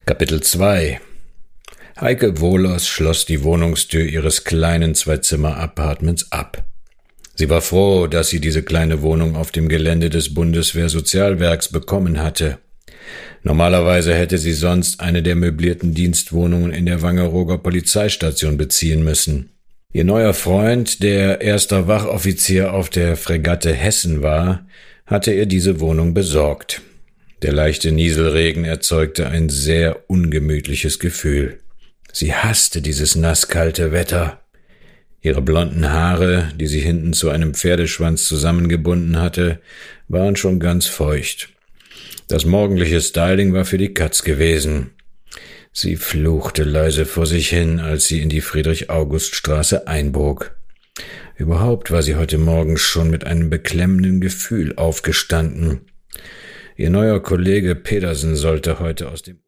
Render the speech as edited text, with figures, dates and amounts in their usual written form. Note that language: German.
Kapitel 2 Heike Wohlers schloss die Wohnungstür ihres kleinen Zwei-Zimmer-Appartements ab. Sie war froh, dass sie diese kleine Wohnung auf dem Gelände des Bundeswehrsozialwerks bekommen hatte. Normalerweise hätte sie sonst eine der möblierten Dienstwohnungen in der Wangerooger Polizeistation beziehen müssen. Ihr neuer Freund, der erster Wachoffizier auf der Fregatte Hessen war, hatte ihr diese Wohnung besorgt. Der leichte Nieselregen erzeugte ein sehr ungemütliches Gefühl. Sie hasste dieses nasskalte Wetter. Ihre blonden Haare, die sie hinten zu einem Pferdeschwanz zusammengebunden hatte, waren schon ganz feucht. Das morgendliche Styling war für die Katz gewesen. Sie fluchte leise vor sich hin, als sie in die Friedrich-August-Straße einbog. Überhaupt war sie heute Morgen schon mit einem beklemmenden Gefühl aufgestanden. Ihr neuer Kollege Pedersen sollte heute aus dem